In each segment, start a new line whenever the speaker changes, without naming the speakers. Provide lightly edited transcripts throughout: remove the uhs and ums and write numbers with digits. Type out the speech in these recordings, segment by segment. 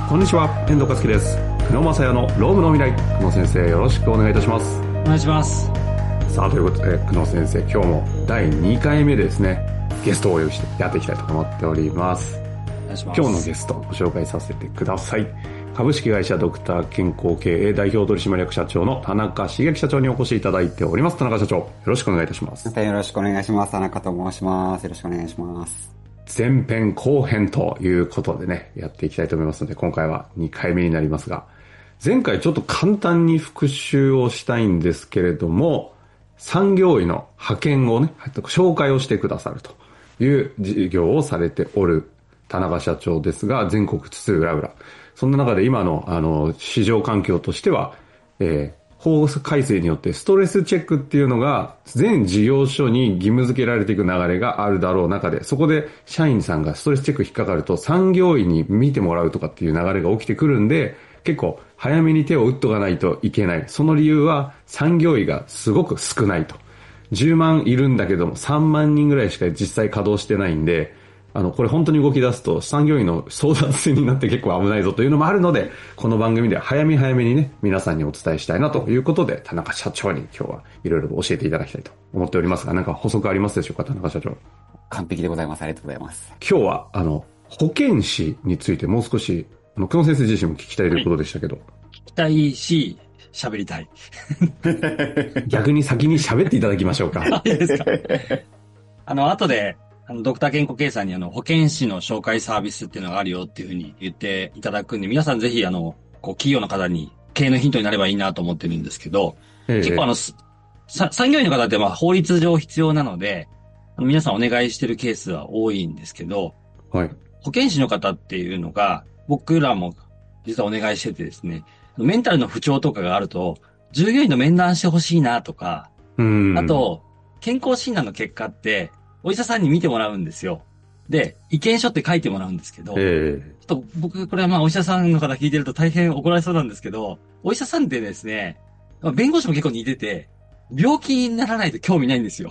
こんにちは、遠藤和樹です。久野正也のロームの未来。久野先生、よろしくお願いいたします。
お願いします。
さあ、ということで、久野先生、今日も第2回目でですね、ゲストをお呼びしてやっていきたいと思っております。
お願いします。
今日のゲスト、ご紹介させてください。株式会社ドクター健康経営代表取締役社長の田中茂樹社長にお越しいただいております。田中社長、よろしくお願いいたします。
よろしくお願いします。田中と申します。よろしくお願いします。
前編後編ということでね、やっていきたいと思いますので、今回は2回目になりますが、前回ちょっと簡単に復習をしたいんですけれども、産業医の派遣をね、紹介をしてくださるという事業をされておる田中社長ですが、全国津々浦々。そんな中で今の市場環境としては、法改正によってストレスチェックっていうのが全事業所に義務付けられていく流れがあるだろう中で、そこで社員さんがストレスチェック引っかかると産業医に見てもらうとかっていう流れが起きてくるんで、結構早めに手を打っとかないといけない。その理由は産業医がすごく少ないと。10万いるんだけども3万人ぐらいしか実際稼働してないんで、これ本当に動き出すと産業医の争奪戦になって結構危ないぞというのもあるので、この番組では早めにね、皆さんにお伝えしたいなということで、田中社長に今日はいろいろ教えていただきたいと思っておりますが、なんか補足ありますでしょうか、田中社長。
完璧でございます。ありがとうございます。
今日は、保健師についてもう少し、久野先生自身も聞きたいということでしたけど。はい、
聞きたいし、喋りたい。
逆に先に喋っていただきましょうか。
いいですか。後で、ドクター健康経営さんに保健師の紹介サービスっていうのがあるよっていうふうに言っていただくんで、皆さんぜひ企業の方に経営のヒントになればいいなと思ってるんですけど、結構産業医の方って法律上必要なので、皆さんお願いしてるケースは多いんですけど、
はい。
保健師の方っていうのが、僕らも実はお願いしててですね、メンタルの不調とかがあると、従業員の面談してほしいなとか、あと、健康診断の結果って、お医者さんに見てもらうんですよ。で、意見書って書いてもらうんですけど、ちょっと僕、これはお医者さんの方聞いてると大変怒られそうなんですけど、お医者さんってですね、弁護士も結構似てて、病気にならないと興味ないんですよ。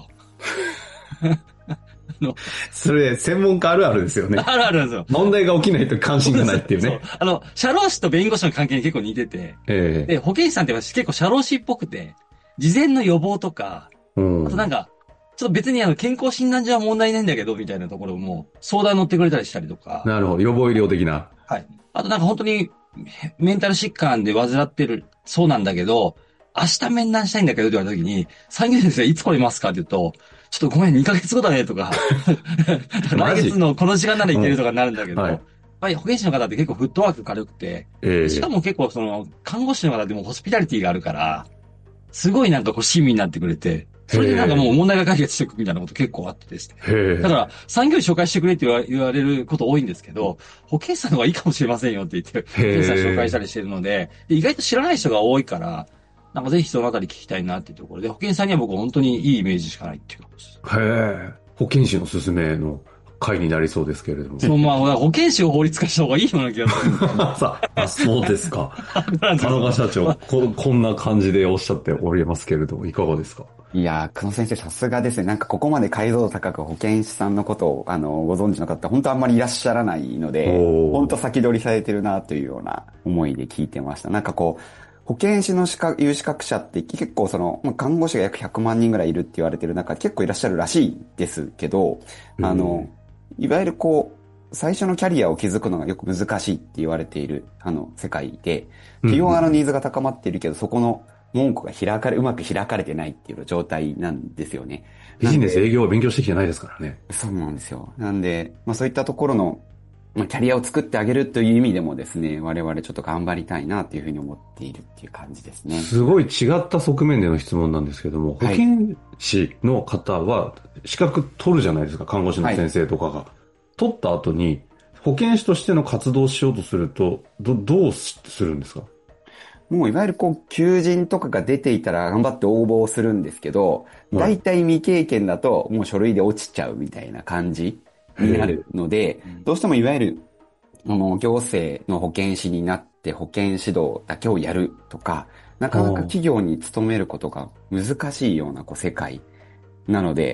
それ、専門家あるあるですよね。
あるあるなんですよ。
問題が起きないと関心がないっていうね。
そう。社労士と弁護士の関係に結構似てて、で、保健師さんって結構社労士っぽくて、事前の予防とか、あとなんか、ちょっと別に健康診断上は問題ないんだけど、みたいなところも相談乗ってくれたりしたりとか。
なるほど。予防医療的な。
はい。あとなんか本当にメンタル疾患で患ってる、そうなんだけど、明日面談したいんだけどって言われた時に、産業医先生いつ来れますかって言うと、ちょっとごめん、2ヶ月後だねとか、来月のこの時間なら行けるとかになるんだけど、はい、やっぱり保健師の方って結構フットワーク軽くて、しかも結構看護師の方でもホスピタリティがあるから、すごいなんか親身になってくれて、それでなんかもう問題が解決していくみたいなこと結構あってですね。だから、産業医紹介してくれって言われること多いんですけど、保健師さんの方がいいかもしれませんよって言って、保健師さん紹介したりしてるので、意外と知らない人が多いから、なんかぜひそのあたり聞きたいなっていうところで、保健師さんには僕本当にいいイメージしかないっていうことです。
へえ。保健師の勧めの回になりそうですけれども。
そう、保健師を法律化した方がいいような気がする。
そうですか。田中社長、こんな感じでおっしゃっておりますけれども、いかがですか？
いやー、久野先生さすがですね。なんかここまで解像度高く保健師さんのことを、ご存知の方、本当あんまりいらっしゃらないので、本当先取りされてるなというような思いで聞いてました。なんか保健師の有資格者って結構看護師が約100万人ぐらいいるって言われてる中、結構いらっしゃるらしいですけど、いわゆる最初のキャリアを築くのがよく難しいって言われている、世界で、企業側のニーズが高まっているけど、そこの門戸がうまく開かれてないっていう状態なんですよね。
ビジネス営業を勉強してきてないですからね。
そうなんですよ。なんで、そういったところの、キャリアを作ってあげるという意味でもですね、我々ちょっと頑張りたいなというふうに思っているっていう感じですね。
すごい違った側面での質問なんですけども、保健師の方は資格取るじゃないですか、看護師の先生とかが。取った後に、保健師としての活動をしようとすると、どうするんですか？
もういわゆる求人とかが出ていたら頑張って応募をするんですけど、大体未経験だともう書類で落ちちゃうみたいな感じになるので、どうしてもいわゆる、行政の保健師になって保健指導だけをやるとか、なかなか企業に勤めることが難しいような世界なので、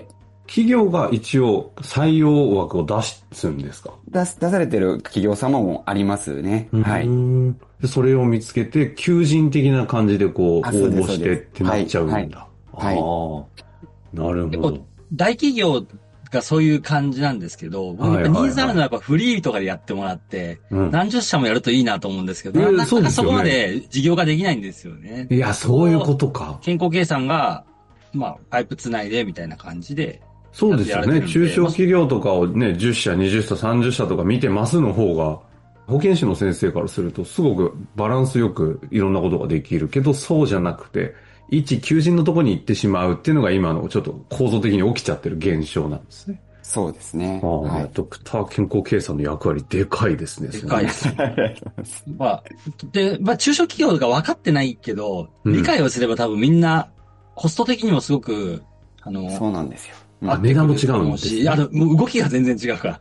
企業が一応採用枠を出すんですか？
出されてる企業様もありますね。はい。
でそれを見つけて、求人的な感じでこう、応募してってなっちゃうんだ。
はい。
なるほど。
大企業がそういう感じなんですけど、僕ニーズあるのはやっぱフリーとかでやってもらって、何十社もやるといいなと思うんですけど、なかなかそこまで事業化できないんですよね。
いや、そういうことか。
健康計算が、パイプつないでみたいな感じで。
そうですよね。中小企業とかをね、10社、20社、30社とか見てますの方が、保健師の先生からするとすごくバランスよくいろんなことができるけど、そうじゃなくて、一求人のところに行ってしまうっていうのが今のちょっと構造的に起きちゃってる現象なんですね。
そうですね。
はい。ドクター健康計算の役割でかいですね。
でかいです。中小企業が分かってないけど、理解をすれば多分みんなコスト的にもすごく、
そうなんですよ。
値段も違うんですね。
もう動きが全然違うから。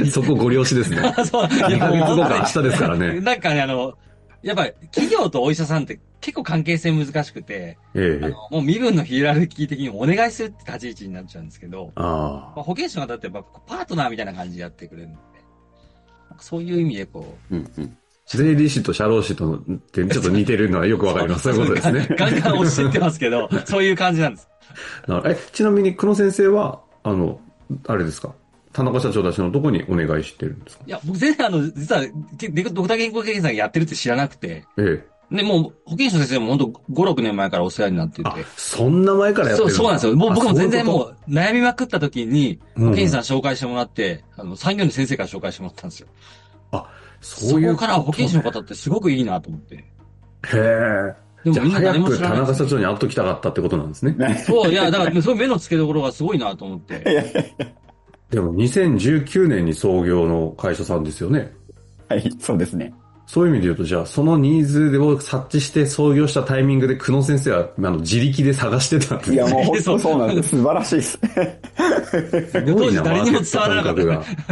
そこご了承ですね。
そう。
2ヶ月後か明日ですからね。
なんかね、やっぱ企業とお医者さんって結構関係性難しくて、もう身分のヒエラルキー的にお願いするって立ち位置になっちゃうんですけど、保健師の方ってやっぱパートナーみたいな感じでやってくれるので、そういう意味でこう、
税理士と社労士とってちょっと似てるのはよくわかります。そういうことですね。
ガンガン押してってますけど、そういう感じなんです。
ちなみに久野先生は、あれですか、田中社長たちのとこにお願いしてるんですか？
いや、僕全然実は、ドクター健康計算やってるって知らなくて。で、もう、保健師の先生も本当5、6年前からお世話になってて。
そんな前からやってるんですか？
そうなんですよ。僕も全然もう、悩みまくった時に、保健師さん紹介してもらって、産業の先生から紹介してもらったんですよ。そこから保健師の方ってすごくいいなと思って。
へえ。でもみんな誰も知らない。田中社長に会っときたかったってことなんですね。
そう、いや、だからそういう目の付けどころがすごいなと思って。
でも2019年に創業の会社さんですよね。
はい、そうですね。
そういう意味で言うと、じゃあそのニーズを察知して創業したタイミングで久野先生は自力で探してたんですね。
いや、もう本当そうなんです。素晴らしいです。
すごいな、誰にも伝わらなかった。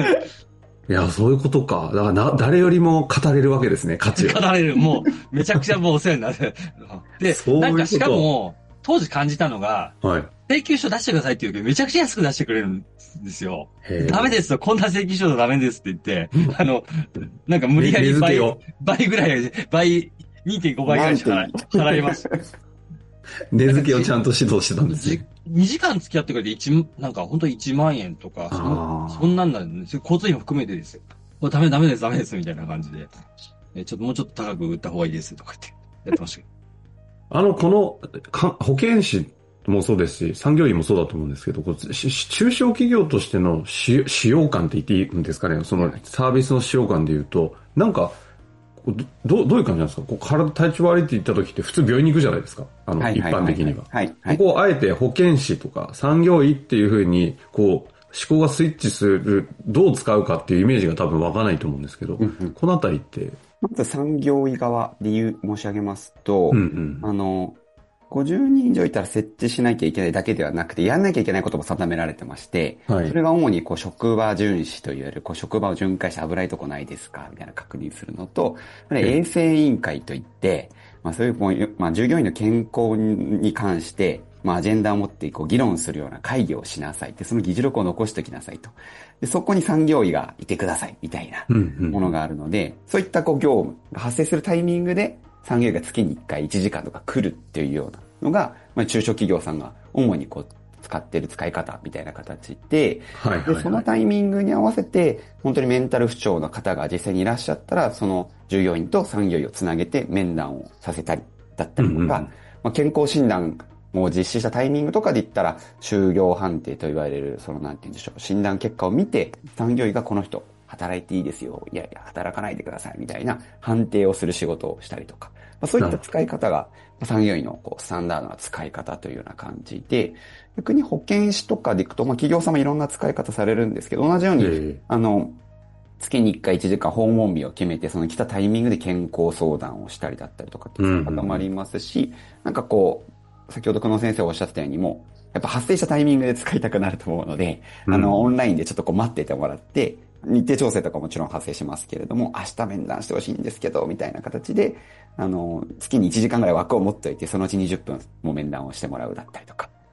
いや、そういうことか。だから誰よりも語れるわけですね、価値を。
語れる。もう、めちゃくちゃもうお世話になる。で、なんかしかも、当時感じたのが、請求書出してくださいって言うけど、めちゃくちゃ安く出してくれるんですよ。ダメですと、こんな請求書だダメですって言って、なんか無理やり倍ぐらい、2.5 倍ぐらいしか払いました。
値付けをちゃんと指導してたんですね。
2時間付き合ってくれてなんか本当1万円とか、そんなんなんですよ。交通費も含めてですよ。ダメですみたいな感じで。もうちょっと高く売った方がいいですとか言ってやってましたけ
ど。この、保健師もそうですし、産業医もそうだと思うんですけど、中小企業としての使用感って言っていいんですかね、そのサービスの使用感で言うと、なんか、どういう感じなんですか？体調悪いって言った時って普通病院に行くじゃないですか。一般的には。ここをあえて保健師とか産業医っていう風に、思考がスイッチする、どう使うかっていうイメージが多分湧かないと思うんですけど、このあたりって。
まず産業医側、理由申し上げますと、50人以上いたら設置しなきゃいけないだけではなくて、やんなきゃいけないことも定められてまして、それが主に職場巡視といわれる、職場を巡回して危ないとこないですかみたいな確認するのと、衛生委員会といって、そういう従業員の健康に関して、アジェンダを持って議論するような会議をしなさいって、その議事録を残しておきなさいと。で、そこに産業医がいてくださいみたいなものがあるので、そういった業務が発生するタイミングで、産業医が月に1回1時間とか来るっていうようなのが、中小企業さんが主に使ってる使い方みたいな形で、で、そのタイミングに合わせて、本当にメンタル不調の方が実際にいらっしゃったら、その従業員と産業医をつなげて面談をさせたりだったりとか、健康診断を実施したタイミングとかで言ったら、就業判定と言われる、なんて言うんでしょう、診断結果を見て、産業医がこの人、働いていいですよ。いやいや、働かないでください。みたいな判定をする仕事をしたりとか。そういった使い方が、産業医のスタンダードな使い方というような感じで、逆に保健師とかでいくと、企業様いろんな使い方されるんですけど、同じように、月に1回1時間訪問日を決めて、その来たタイミングで健康相談をしたりだったりとかっていう使い方もありますし、なんか先ほど久野先生おっしゃってたようにも、やっぱ発生したタイミングで使いたくなると思うので、オンラインでちょっと待っててもらって、日程調整とかもちろん発生しますけれども、明日面談してほしいんですけど、みたいな形で、月に1時間ぐらい枠を持っておいて、そのうち20分も面談をしてもらうだったりとか。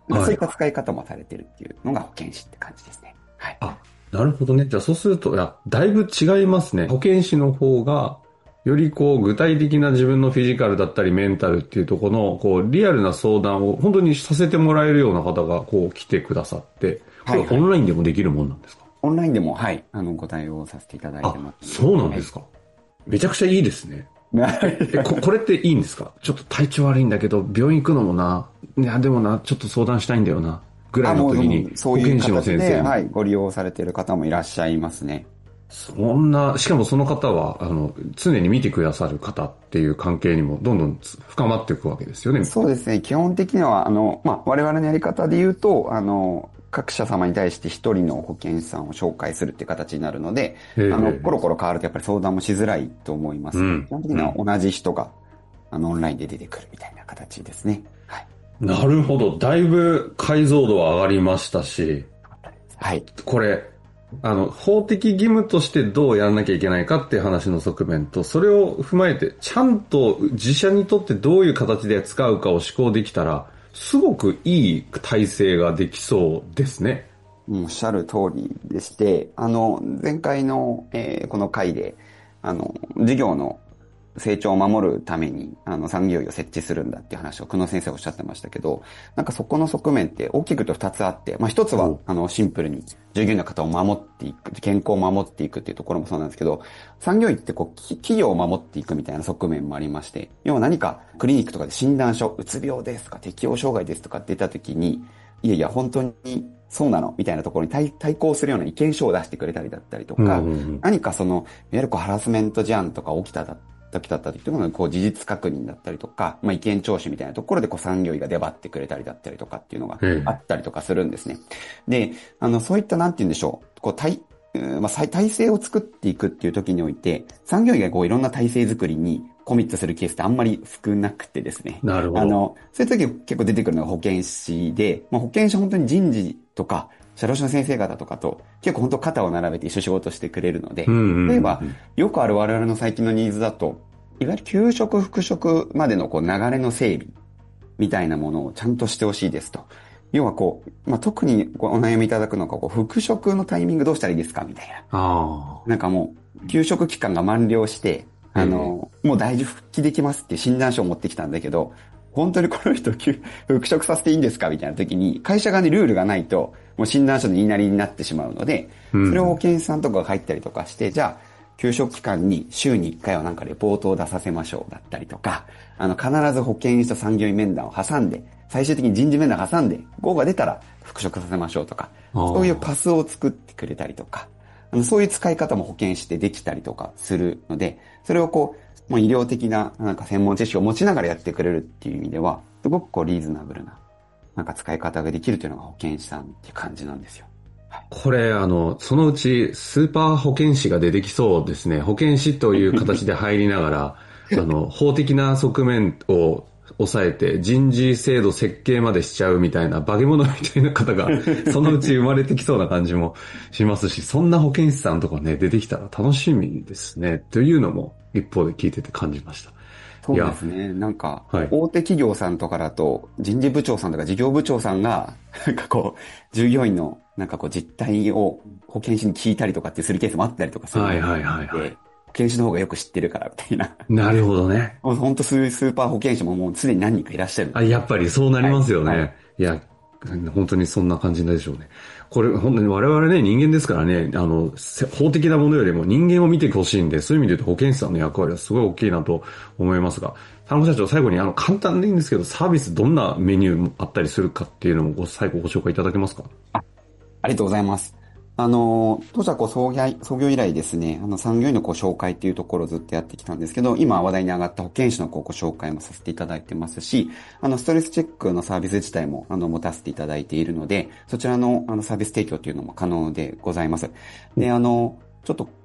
そういった使い方もされてるっていうのが保健師って感じですね。はい。
あ、なるほどね。じゃあそうすると、だいぶ違いますね。保健師の方が、より具体的な自分のフィジカルだったりメンタルっていうところの、リアルな相談を本当にさせてもらえるような方が、来てくださって、これオンラインでもできるもんなんですか？
オンラインでも、はい、ご対応させていただいてます。
そうなんですか。めちゃくちゃいいですね。これっていいんですか？ちょっと体調悪いんだけど、病院行くのもな、いや、でもな、ちょっと相談したいんだよな、ぐらいの時に、保健師の先生に。
はい、ご利用されている方もいらっしゃいますね。
しかもその方は、常に見てくださる方っていう関係にもどんどん深まっていくわけですよね。
そうですね。基本的には、我々のやり方で言うと、各社様に対して一人の保健師さんを紹介するっていう形になるので、コロコロ変わるとやっぱり相談もしづらいと思います。基本的には同じ人が、オンラインで出てくるみたいな形ですね。はい。
なるほど。だいぶ解像度は上がりましたし、
はい。
これ、法的義務としてどうやらなきゃいけないかっていう話の側面と、それを踏まえて、ちゃんと自社にとってどういう形で使うかを施行できたら、すごくいい体制ができそうですね。
おっしゃる通りでして、前回の、この回で、事業の成長を守るために、産業医を設置するんだっていう話を久野先生おっしゃってましたけど、なんかそこの側面って大きく言うと2つあって、一つは、シンプルに従業員の方を守っていく、健康を守っていくっていうところもそうなんですけど、産業医って企業を守っていくみたいな側面もありまして、要は何かクリニックとかで診断書、うつ病ですとか適応障害ですとかって言った時に、いやいや本当にそうなのみたいなところに対抗するような意見書を出してくれたりだったりとか、何かいわゆるハラスメント事案とか起きた時だったりというのが事実確認だったりとか、意見聴取みたいなところで産業医が出張ってくれたりだったりとかっていうのがあったりとかするんですね。で、そういったなんて言うんでしょう、体制を作っていくっていう時において、産業医がいろんな体制作りにコミットするケースってあんまり少なくてですね。
なるほど。
そういう時結構出てくるのが保健師で、保健師は本当に人事とか、社労士の先生方とかと結構本当肩を並べて一緒仕事してくれるので、例えばよくある我々の最近のニーズだと、いわゆる給食、復職までの流れの整備みたいなものをちゃんとしてほしいですと。要は特にお悩みいただくのが復職のタイミングどうしたらいいですかみたいな。なんかもう、給食期間が満了して、もう大丈夫復帰できますって診断書を持ってきたんだけど、本当にこの人復職させていいんですかみたいな時に、会社側にルールがないと、もう診断書の言いなりになってしまうので、それを保健師さんとかが入ったりとかして、じゃあ、給食期間に週に1回はなんかレポートを出させましょうだったりとか、必ず保健師と産業医面談を挟んで、最終的に人事面談挟んで、号が出たら復職させましょうとか、そういうパスを作ってくれたりとか、そういう使い方も保健師でできたりとかするので、それを医療的な専門知識を持ちながらやってくれるっていう意味では、すごくリーズナブルな使い方ができるというのが保健師さんっていう感じなんですよ。
これ、そのうちスーパー保健師が出てきそうですね。保健師という形で入りながら、法的な側面を抑えて人事制度設計までしちゃうみたいな化け物みたいな方がそのうち生まれてきそうな感じもしますし、そんな保健師さんとかね、出てきたら楽しみですね。というのも一方で聞いてて感じました。
そうですね。大手企業さんとかだと、人事部長さんとか事業部長さんが、従業員の実態を保健師に聞いたりとかってするケースもあったりとかするので、保健師の方がよく知ってるからみたいな。
なるほどね。
本当スーパー保健師ももうすでに何人かいらっしゃる。
やっぱりそうなりますよね。いや、本当にそんな感じでしょうね。これ本当に我々ね、人間ですからね、法的なものよりも人間を見てほしいんで、そういう意味で言うと保健師さんの役割はすごい大きいなと思いますが、田中社長、最後に簡単でいいんですけど、サービスどんなメニューあったりするかっていうのも最後ご紹介いただけますか？
ありがとうございます。当社創業以来ですね、産業医の紹介っていうところをずっとやってきたんですけど、今話題に上がった保健師のご紹介もさせていただいてますし、ストレスチェックのサービス自体も持たせていただいているので、そちらのサービス提供というのも可能でございます。で、ちょっと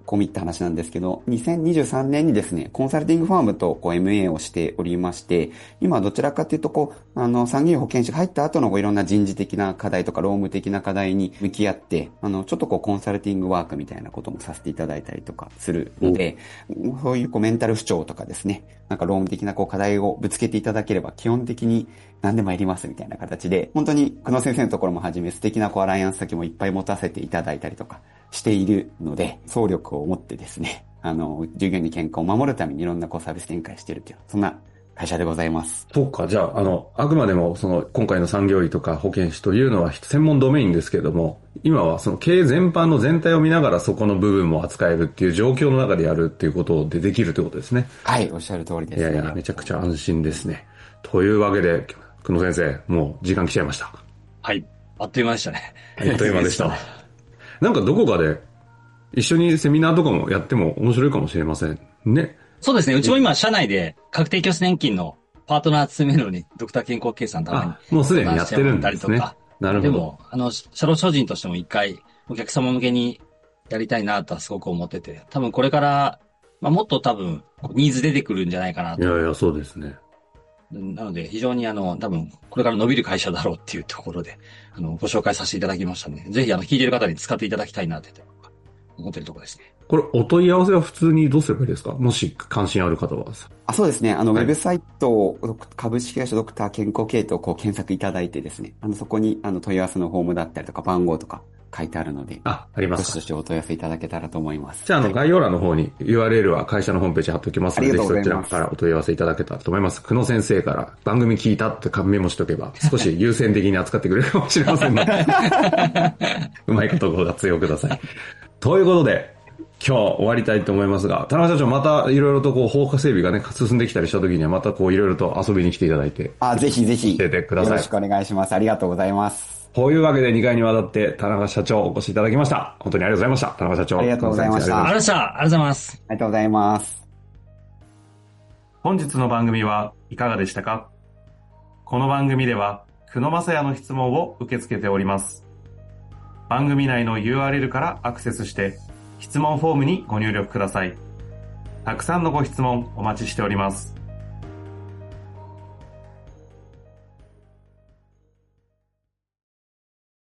込みって話なんですけど、2023年にですね、コンサルティングファームとMA をしておりまして、今どちらかというと産業保険士が入った後のいろんな人事的な課題とか労務的な課題に向き合って、ちょっとコンサルティングワークみたいなこともさせていただいたりとかするので、そういうメンタル不調とかですね、なんか労務的な課題をぶつけていただければ基本的に何でもやりますみたいな形で、本当に久野先生のところもはじめ素敵なアライアンス先もいっぱい持たせていただいたりとかしているので、総力を持ってですね、従業員の健康を守るためにいろんなサービス展開しているという、そんな会社でございます。
そうか、じゃあ、あくまでも、今回の産業医とか保健師というのは専門ドメインですけれども、今は経営全般の全体を見ながらそこの部分も扱えるっていう状況の中でやるっていうことでできるってことですね。
はい、おっしゃる通りですね。
いやいや、めちゃくちゃ安心ですね。というわけで、久野先生、もう時間来ちゃいました。
はい。あっという間でしたね。
あっという間でした。なんかどこかで一緒にセミナーとかもやっても面白いかもしれませんね。
そうですね。うちも今、社内で確定拠出年金のパートナー集めるのに、ドクター健康計算たまに。
もうすでにやってるんですね。なるほど。
でも、社労士法人としても一回、お客様向けにやりたいなとはすごく思ってて、多分これから、もっと多分、ニーズ出てくるんじゃないかなと。
いやいや、そうですね。
なので、非常に多分、これから伸びる会社だろうっていうところで、ご紹介させていただきましたので、ぜひ、聞いている方に使っていただきたいなって思ってるところですね。
これ、お問い合わせは普通にどうすればいいですか？もし関心ある方は。
そうですね。ウェブサイト、株式会社ドクター健康系統を検索いただいてですね、そこに、問い合わせのフォームだったりとか番号とか書いてあるので、
ありますか。
どしどしお問い合わせいただけたらと思います。
じゃあ、概要欄の方に URL は会社のホームページ貼っておきますので、ぜひそちらからお問い合わせいただけたらと思います。久野先生から番組聞いたってメモしとけば、少し優先的に扱ってくれるかもしれませんので、うまいことご活用ください。ということで、今日終わりたいと思いますが、田中社長またいろいろと法整備がね、進んできたりした時にはまたいろいろと遊びに来ていただいて。
ぜひぜひ。
教えてください。
よろしくお願いします。ありがとうございます。
こういうわけで2回にわたって田中社長お越しいただきました。本当にありがとうございました。田中社長。
ありがとうございました。
ありがとうございます。
ありがとうございます。
本日の番組はいかがでしたか？この番組では久野正也の質問を受け付けております。番組内の URL からアクセスして質問フォームにご入力ください。たくさんのご質問お待ちしております。